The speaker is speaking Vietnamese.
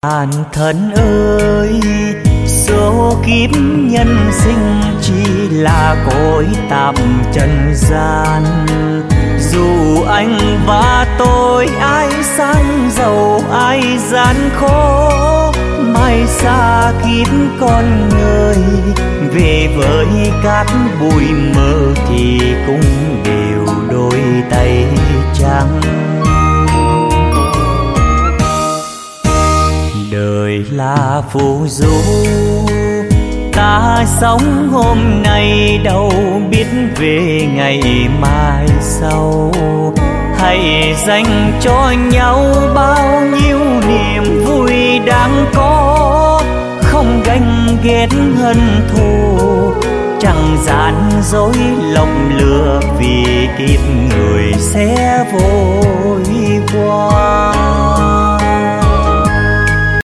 Bản thân ơi, số kiếp nhân sinh chỉ là cõi tạm trần gian. Dù anh và tôi ai sang giàu ai gian khó, mai xa kiếp con người về với cát bụi mơ thì cũng đều đôi tay trắng. Đời là phù du, ta sống hôm nay đâu biết về ngày mai sau. Hãy dành cho nhau bao nhiêu niềm vui đáng có, không ganh ghét hận thù, chẳng gian dối lộng lừa vì kiếp người sẽ vội qua.